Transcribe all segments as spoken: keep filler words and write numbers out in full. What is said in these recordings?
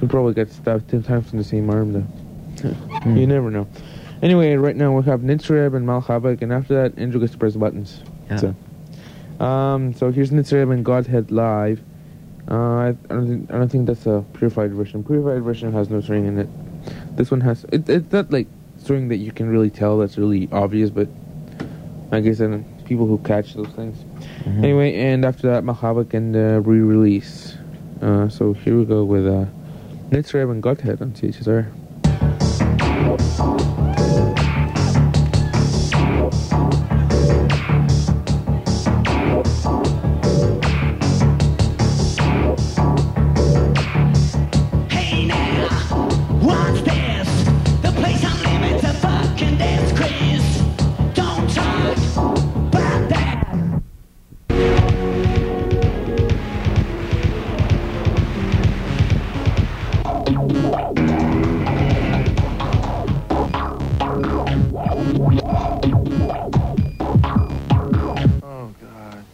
He'll probably get stabbed ten times in the same arm, though. Mm. You never know. Anyway, right now we have Nitzreb and Malchavak, and after that, Andrew gets to press the buttons. Yeah. So, um, so here's Nitzreb and Godhead live. Uh, I, I don't think I don't think that's a purified version. Purified version has no string in it. This one has. It, it's not like string that you can really tell. That's really obvious, but I guess I don't, people who catch those things. Mm-hmm. Anyway, and after that, Malchavak and uh, re-release. Uh, so here we go with uh, Nitzreb and Godhead on C H S R. Hey now, what's this? The place on limits, a fucking disgrace. Don't talk about that. Oh God.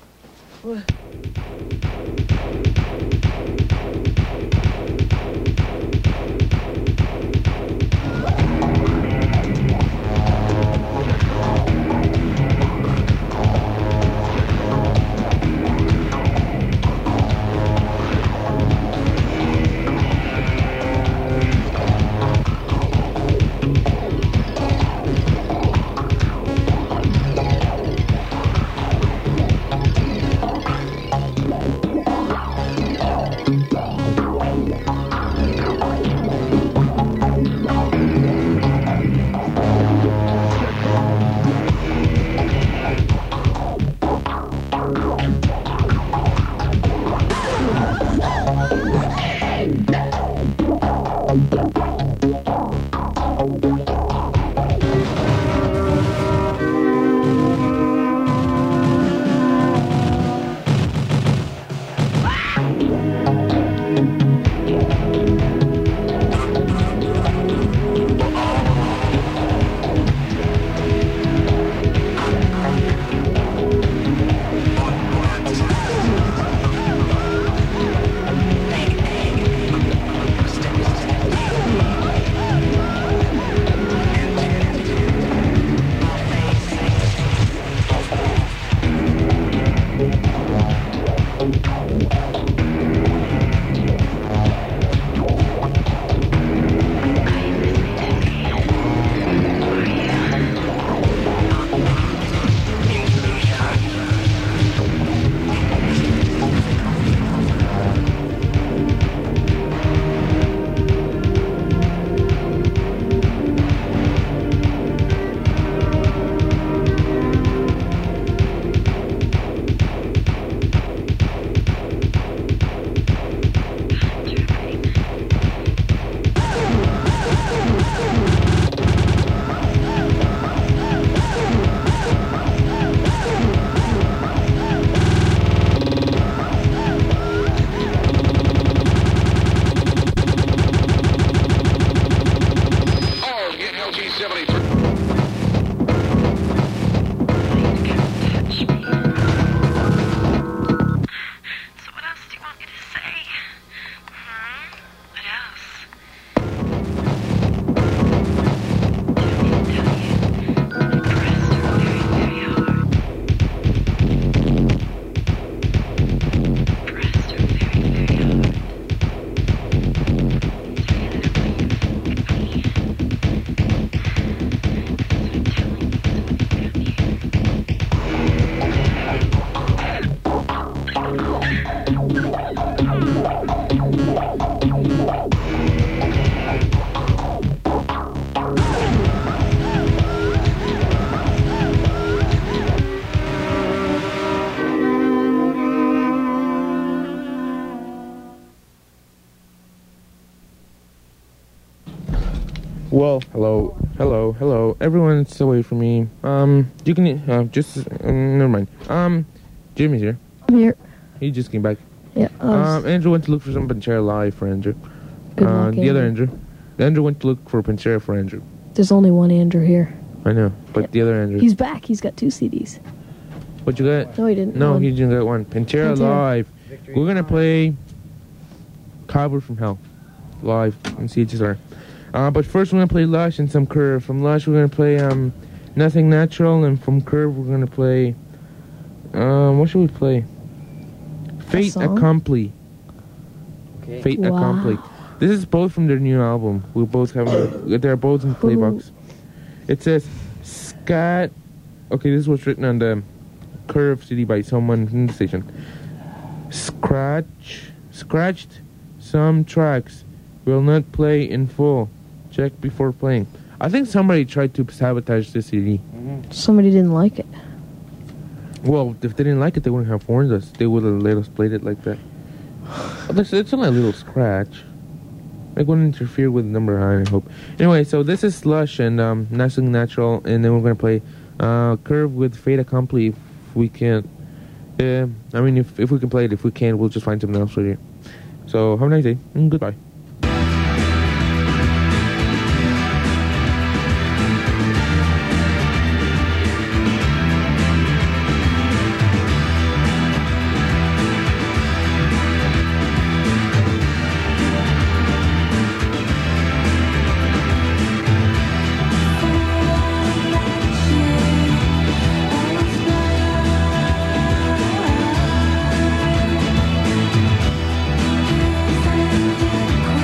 Well, hello, hello, hello. Everyone's away from me. Um, you can uh, just um, never mind. Um, Jimmy's here. I'm here. He just came back. Yeah. I was- Um, Andrew went to look for some Panchera live for Andrew. Good uh, luck, the other Andrew. Andrew. The Andrew went to look for Panchera for Andrew. There's only one Andrew here. I know, but Yeah. the other Andrew. He's back. He's got two C Ds. What you got? No, he didn't. No, One. he didn't get one. Pantera Pantera. live. We're gonna play Cowboy from Hell. live on C H S R. Uh, but first we're gonna play Lush and some Curve. From Lush we're gonna play um, Nothing Natural, and from Curve we're gonna play. Um, what should we play? Fate song? Accompli. Okay. Fate Wow. Accompli. This is both from their new album. We both have. They're both in the playbox. It says Scat. Okay, this was written on the Curve C D by someone in the station. Scratch, scratched some tracks. Will not play in full. Check before playing. I think somebody tried to sabotage this C D. Mm-hmm. Somebody didn't like it. Well, if they didn't like it, they wouldn't have warned us. They would have let us play it like that. It's, it's only a little scratch. It wouldn't interfere with number nine, I hope. Anyway, so this is Slush and um, Nothing Natural, and then we're going to play uh, Curve with Fate Accompli if we can't. Yeah, I mean, if, if we can play it, if we can't, we'll just find something else for you. So, have a nice day, and goodbye. Thank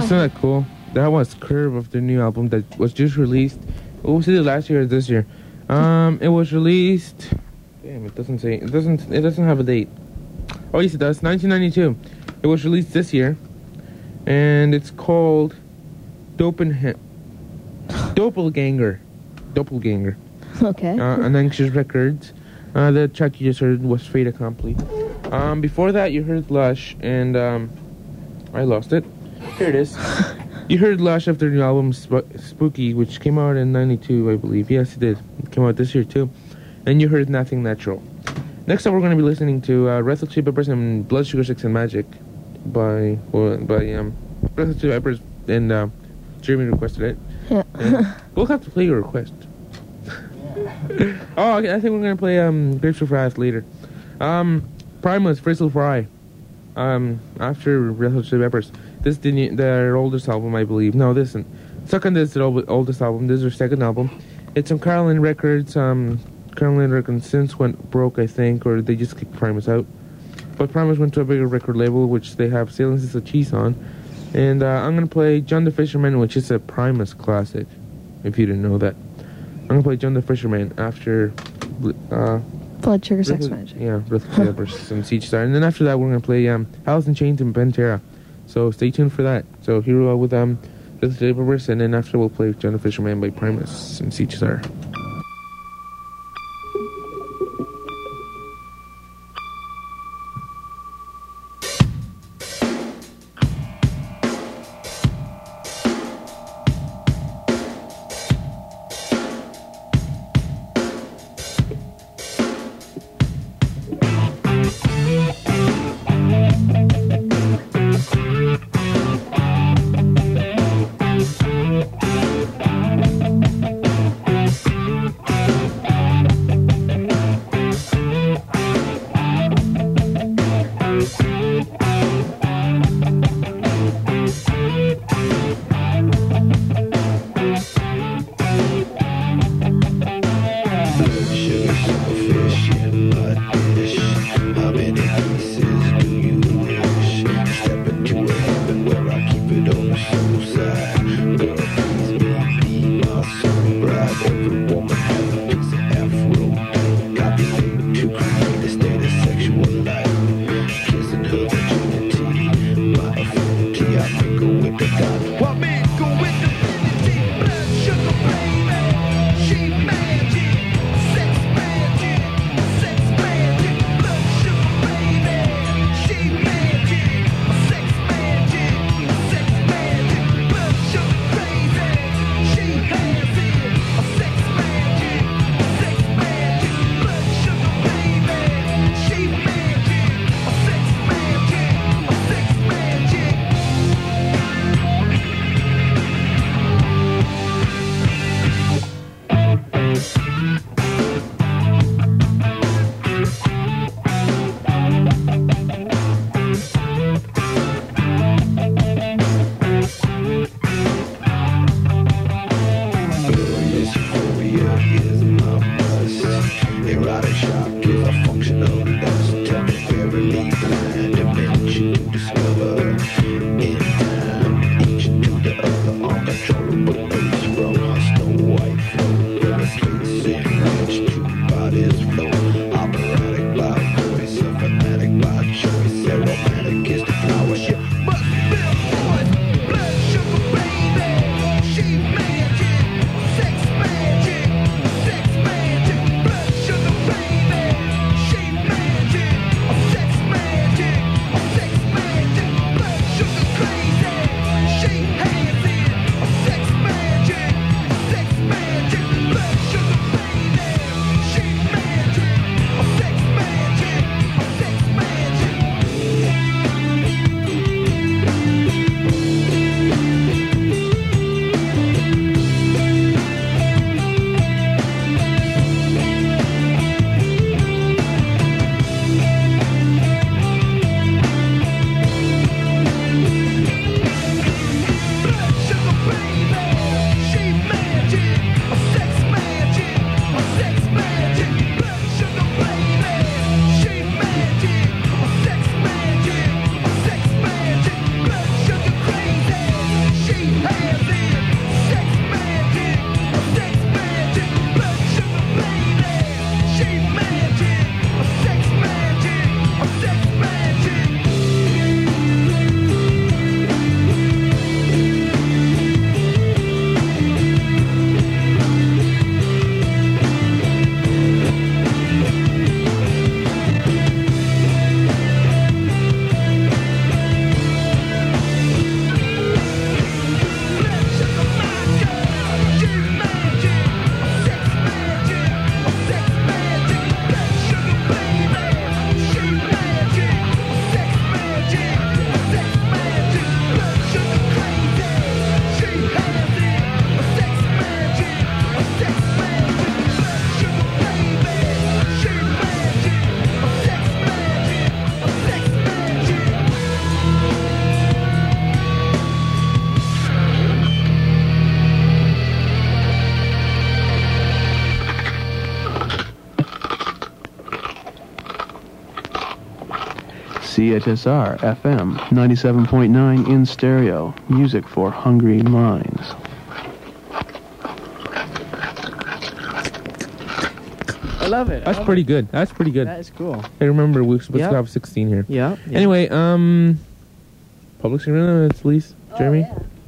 Isn't that cool? That was Curve of their new album that was just released. What was it, last year or this year? Um, it was released. Damn, it doesn't say. It doesn't. It doesn't have a date. Oh yes, it does. nineteen ninety-two. It was released this year, and it's called Dopenha- Doppelganger. Doppelganger. Okay. Uh, on Anxious Records. Uh, the track you just heard was Fait Accompli. Um, before that, you heard Lush, and um, I lost it. Here it is. You heard Lush of their new album Sp- Spooky, which came out in ninety-two, I believe. Yes, it did. It came out this year too. And you heard Nothing Natural. Next up, we're going to be listening to uh, Red Hot Chili Peppers and Blood Sugar Sex and Magic by well, by um Red Hot Chili Peppers, and uh, Jeremy requested it. Yeah. And we'll have to play your request. Oh, okay, I think we're gonna play um Grapes for Fries later. Um, Primus, Frizzle Fry. Um, after Red Hot Chili Peppers. This is the new, their oldest album, I believe. No, this isn't. Second is their old, oldest album. This is their second album. It's on Caroline Records. Um, Caroline Records since went broke, I think, or they just kicked Primus out. But Primus went to a bigger record label, which they have Silences of Cheese on. And uh, I'm gonna play John the Fisherman, which is a Primus classic. If you didn't know that. I'm gonna play John the Fisherman after uh, Blood Sugar Sex Red- Magic. Yeah, Red Hot Chili Peppers and Siege Star. And then after that, we're gonna play um, Alice in Chains and Pantera. So stay tuned for that. So here we are with um, Red Hot Chili Peppers, and then after we'll play John the Fisherman by Primus and Siege Star. She has it, a sex magic. C H S R F M ninety-seven point nine in stereo. Music for hungry minds. I love it. I That's love pretty it. good. That's pretty good. That is cool. Hey, remember, we're supposed Yep. to have sixteen here. Yeah. yeah. Anyway, um, public surveillance, please. Jeremy?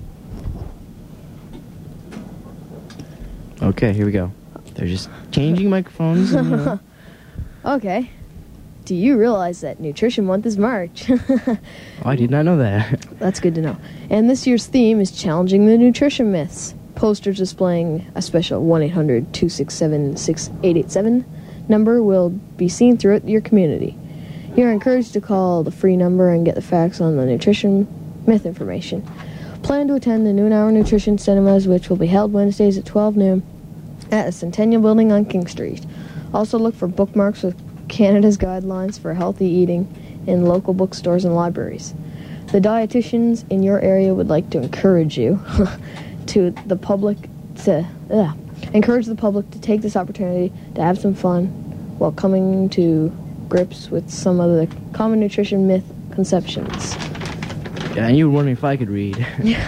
Okay, here we go. They're just changing microphones. And, uh, Okay. Do you realize that Nutrition Month is March? oh, I did not know that. That's good to know. And this year's theme is challenging the nutrition myths. Posters displaying a special one eight hundred two six seven six eight eight seven number will be seen throughout your community. You're encouraged to call the free number and get the facts on the nutrition myth information. Plan to attend the Noon Hour Nutrition Cinemas, which will be held Wednesdays at twelve noon at the Centennial Building on King Street. Also look for bookmarks with Canada's guidelines for healthy eating in local bookstores and libraries. The dietitians in your area would like to encourage you to the public to ugh, encourage the public to take this opportunity to have some fun while coming to grips with some of the common nutrition myth conceptions. Yeah, and you were wondering if I could read.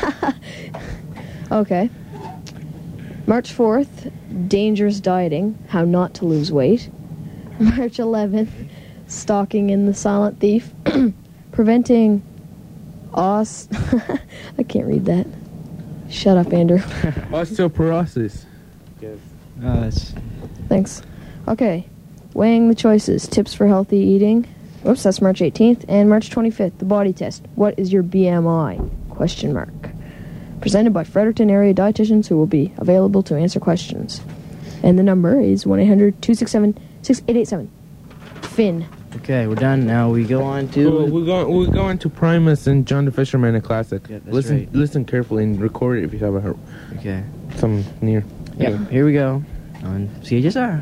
Okay. March fourth, dangerous dieting, how not to lose weight. March eleventh, stalking in the silent thief, preventing os... I can't read that. Shut up, Andrew. Osteoporosis. Yes. Oh, that's... Thanks. Okay. Weighing the choices, tips for healthy eating. Oops, that's March eighteenth. And March twenty-fifth, the body test. What is your B M I? Question mark. Presented by Fredericton area dietitians who will be available to answer questions. And the number is one eight hundred two six seven six eight eight seven. Finn. Okay, we're done. Now we go on to... We're, we're going. We're going to Primus and John the Fisherman, a classic. Yeah, that's listen, right. listen carefully and record it if you have a Okay. some near. Yeah, Anyway. here we go on C H S R.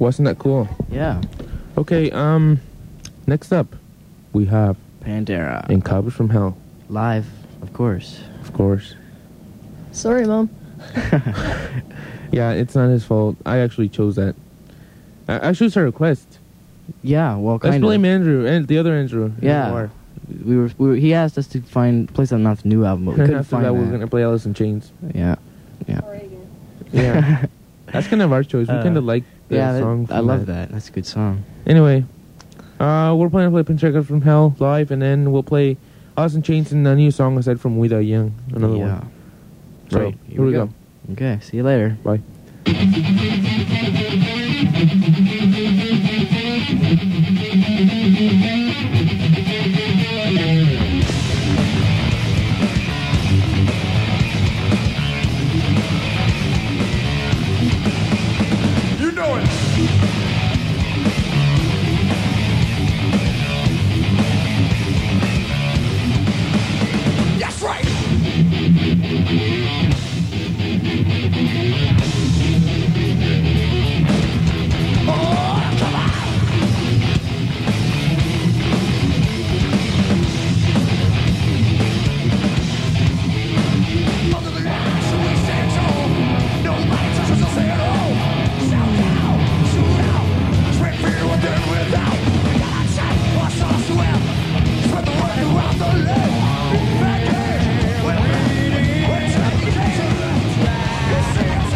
Wasn't that cool? Yeah. Okay, um, next up, we have Pantera. In Cobras from Hell. Live, of course. Of course. Sorry, Mom. Yeah, it's not his fault. I actually chose that. I actually it's a request. Yeah, well, Let's kind blame of. Andrew, and the other Andrew. Yeah. We were, we were. He asked us to find play something off the new album, but we couldn't After find that, that. we're gonna play Alice in Chains. Yeah. Yeah. Yeah. That's kind of our choice. We Uh, kind of like the yeah, that- song. I from love that. That's a good song. Anyway, uh, we're planning to play Pantera from Hell live, and then we'll play Alice in Chains and a new song aside from We Die Young, another yeah. one. So, Right. here, we go. Okay. See you later. Bye. You know it. That's right. Oh, come on. Under the lights, we stand tall. Nobody touches us at all. Shout out, shoot out. Spread fear within, without. God shot, watch us well. Spread the word around the land. Back here, we're leading. We're taking it to the It's it's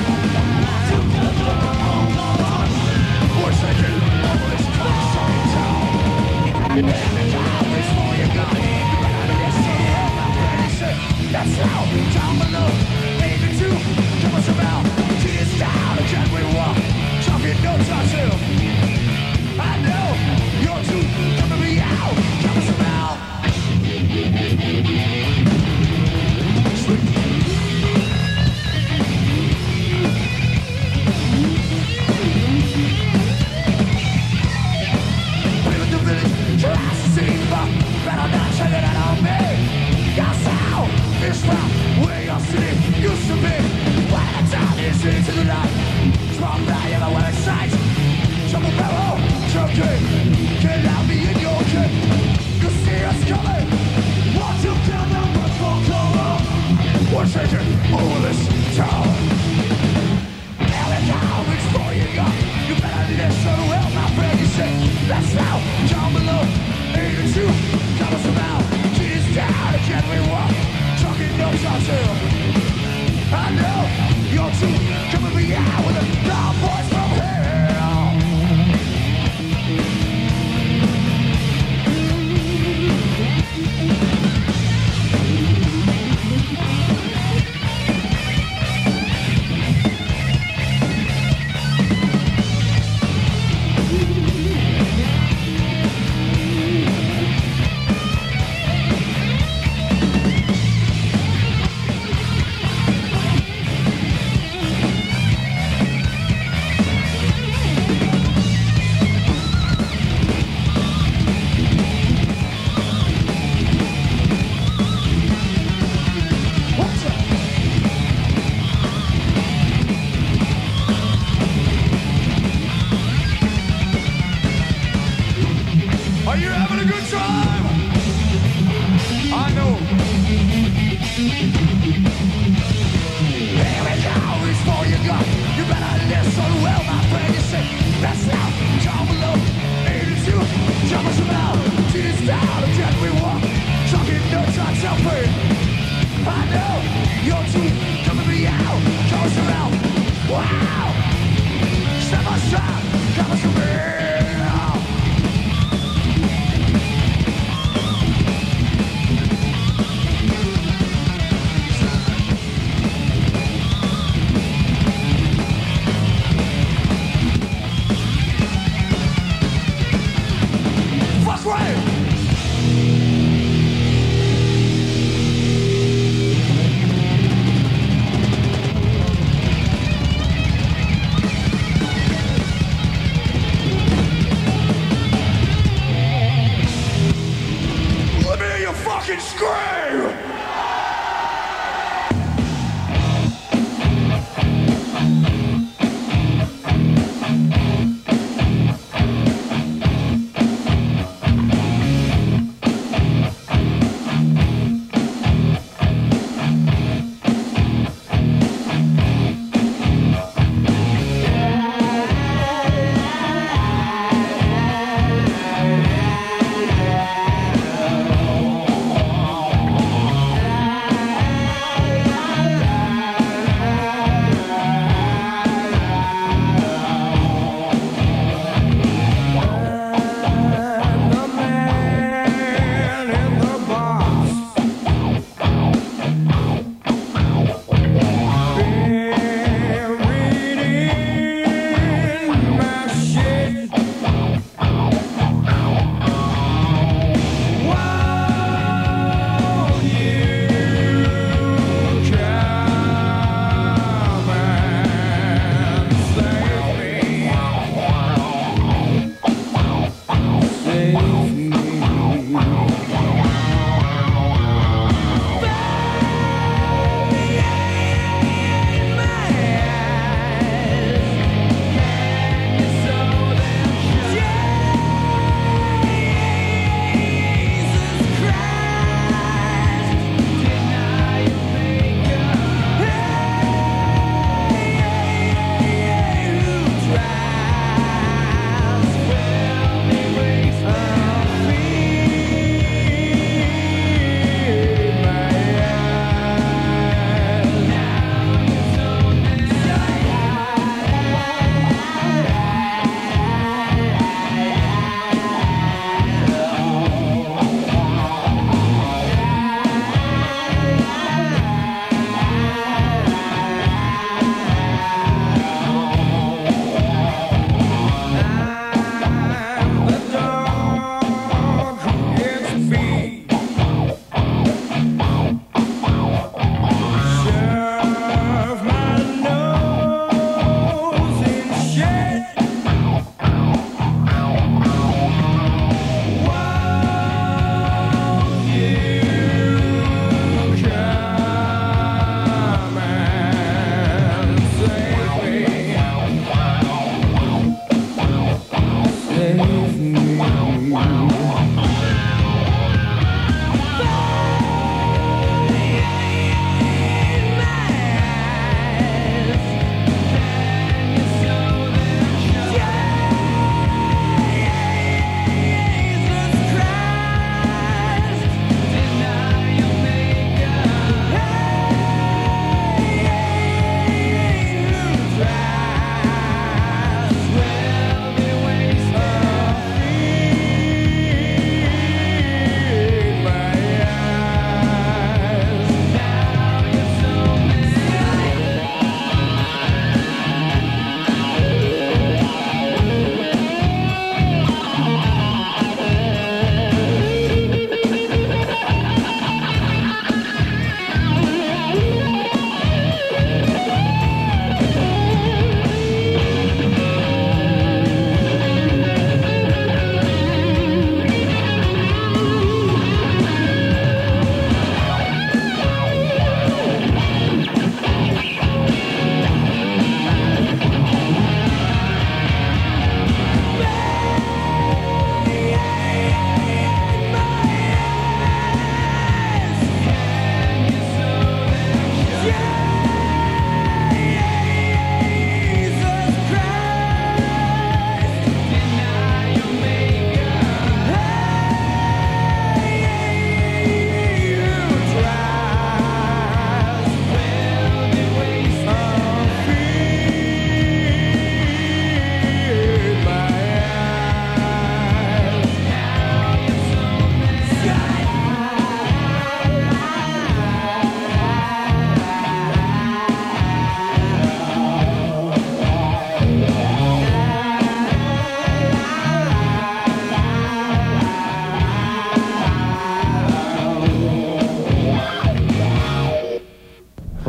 We're taking all this country town. And now it's for your gun. You better listen up, I'm ready, shit. That's how, down below. Baby, two, come on, some out. Tears down, can we walk? Talking no tattoo. I know, you're too, coming me out. Come on, some out. Live in the village, try to see, but better not check it out on me. That's how it's from where your city used to be. When the town is into the night, strong value, the weather sights. Trouble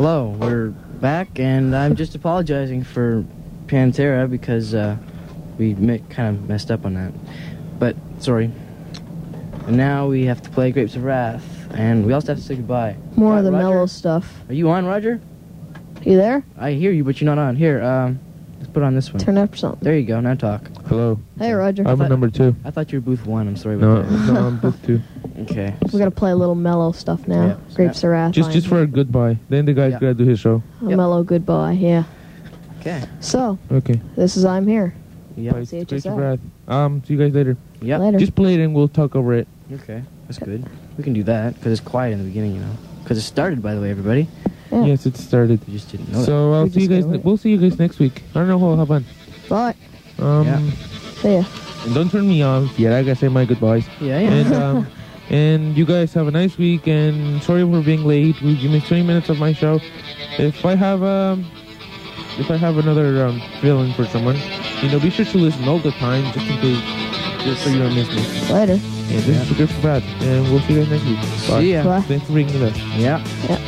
Hello, we're back, and I'm just apologizing for Pantera because uh, we mi- kind of messed up on that. But, sorry. And now we have to play Grapes of Wrath, and we also have to say goodbye. More Ro- of the Roger? mellow stuff. Are you on, Roger? You there? I hear you, but you're not on. Here, um, let's put on this one. Turn up something. There you go, now talk. Hello. Hey, Roger. I'm thought- a number two. I thought you were booth one, I'm sorry No, about that. no, I'm booth two. Okay. We're gonna play a little mellow stuff now. Yeah. Grapes of Wrath. Just, just for a goodbye. Then the guy's Yeah. gotta do his show. a Yep. mellow goodbye. Yeah. Okay. So Okay. this is I'm here. Yep. Bye. C H S Grapes of L. Wrath. Um, see you guys later. Yep. Later. Just play it and we'll talk over it. Okay, that's good. We can do that, because it's quiet in the beginning, you know. Because it started, by the way, everybody. Yeah. Yes, it started. You just didn't know that. So I'll We see you just guys. gotta Ne- wait. we'll see you guys next week. I don't know how. Have fun. Bye. Um, Yeah. See ya. and don't turn me off. Yeah, I gotta say my goodbyes. Yeah, yeah. And um, and you guys have a nice week. And sorry for being late. We you missed twenty minutes of my show. If I have um, if I have another um feeling for someone, you know, be sure to listen all the time, just in case, just so you don't miss me. Later. And this Yeah. is the Grapes of Wrath, and we'll see you guys next week. Bye. See ya. Bye. Thanks for bringing us. Yeah.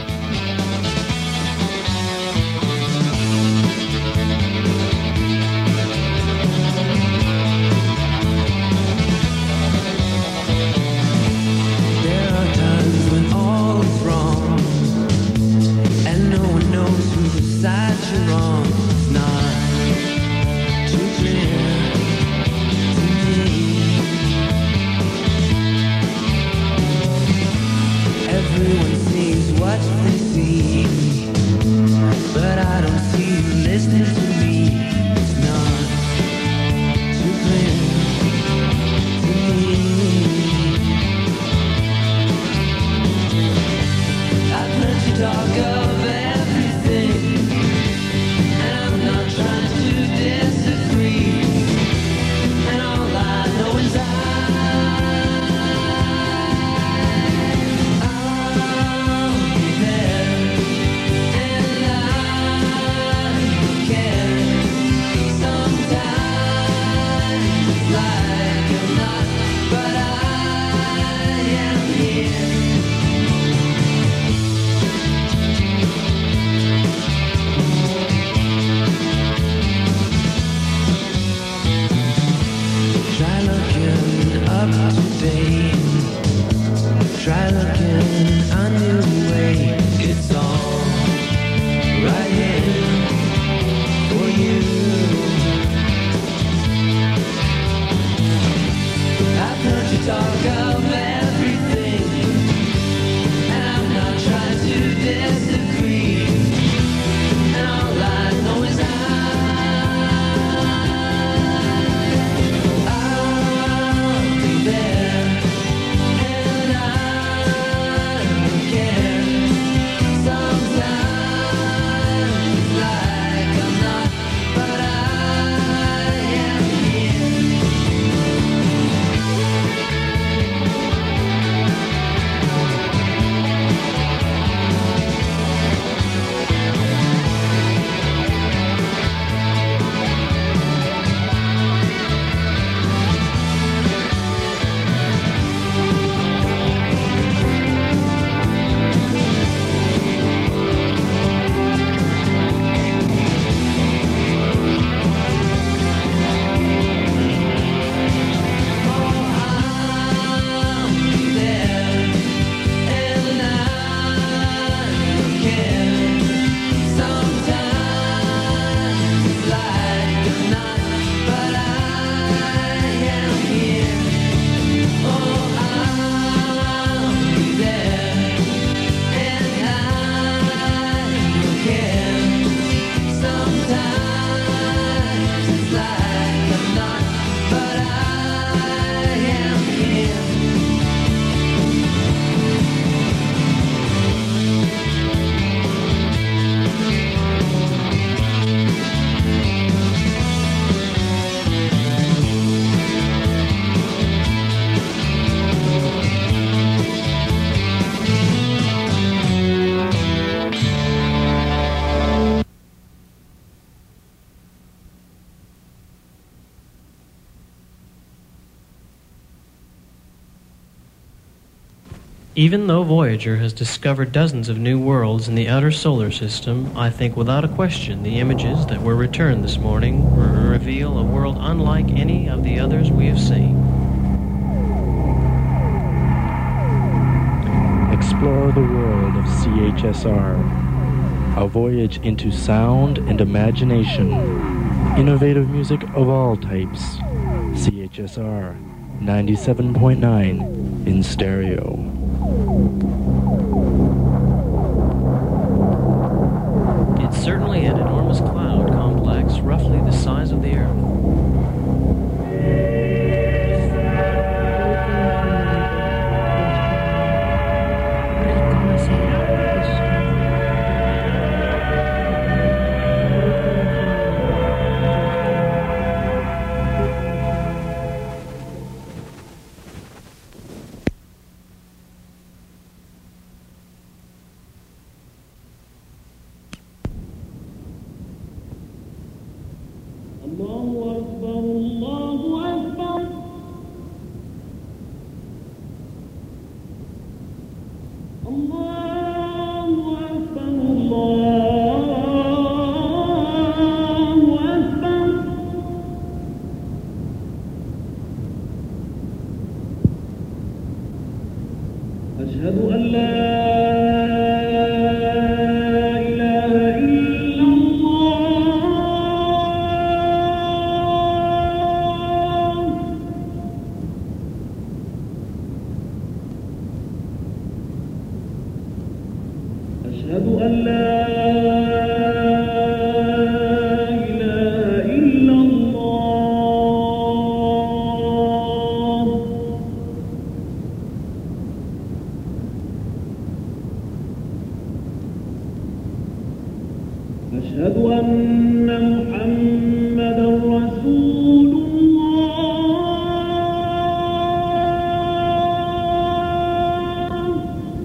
There are times when all is wrong, and no one knows whose side you're on. It's not too clear to me. Everyone sees what they see, but I don't see you listening to me. It's not too clear to me. I've heard you talk of everything, and I'm not trying to disagree. And all I know is I, I'll be there Even though Voyager has discovered dozens of new worlds in the outer solar system, I think without a question the images that were returned this morning r- reveal a world unlike any of the others we have seen. Explore the world of C H S R. A voyage into sound and imagination. Innovative music of all types. C H S R ninety-seven point nine in stereo. It's certainly an enormous cloud complex, roughly the size of the Earth. أشهد أن لا إله إلا الله أشهد أن لا إله إلا الله أشهد أن محمدا رسول الله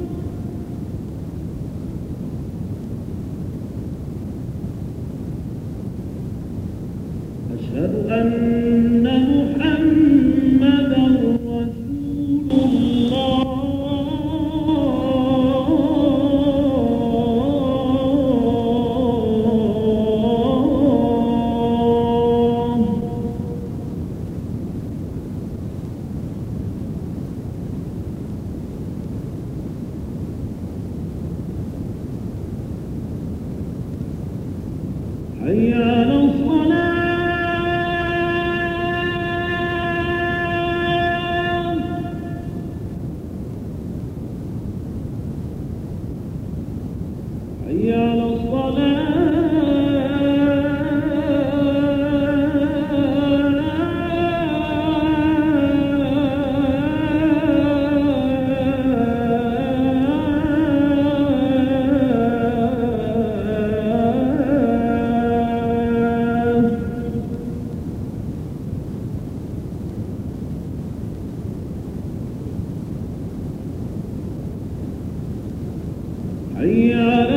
أشهد أن محمدا رسول الله حي على الصلاة حي على الصلاة حي على